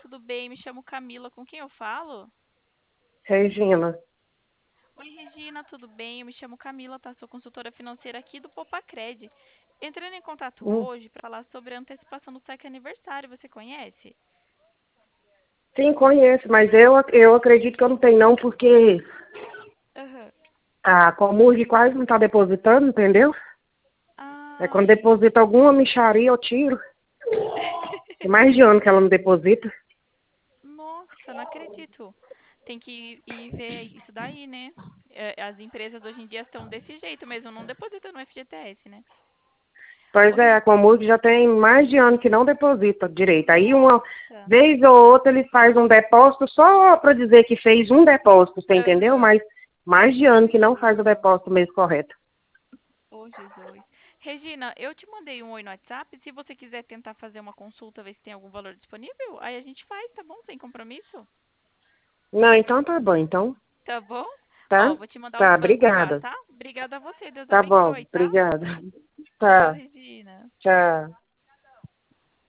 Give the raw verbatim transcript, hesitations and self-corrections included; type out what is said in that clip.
tudo bem? Me chamo Camila. Com quem eu falo? Regina. Oi, Regina, tudo bem? Eu me chamo Camila, tá? Sou consultora financeira aqui do Popacred. Entrando em contato Hum, hoje para falar sobre a antecipação do saque aniversário. Você conhece? Sim, conheço, mas eu, eu acredito que eu não tenho não, porque Aham. a Comurg quase não está depositando, entendeu? É quando Ai. deposita alguma mixaria, eu tiro. Tem mais de ano que ela não deposita. Nossa, não acredito. Tem que ir, ir ver isso daí, né? É, as empresas hoje em dia estão desse jeito mesmo, não depositam no F G T S, né? Ô, Pois é, a Regi- Comurg já tem mais de ano que não deposita direito. Aí uma Nossa. vez ou outra ele faz um depósito só para dizer que fez um depósito, você entendeu? Aham. Mas mais de ano que não faz o Jesus. depósito mesmo correto. Ô, Jesus. Regina, eu te mandei um oi no WhatsApp. Se você quiser tentar fazer uma consulta, ver se tem algum valor disponível, aí a gente faz, tá bom? Sem compromisso? Não, então tá bom, então, Tá bom? tá? Ó, vou te mandar os Tá, bancos lá, obrigada. tá? Obrigada a você. Deus Tá bom, abençoe, tá? obrigada. Tchau, Tá, Regina. tchau.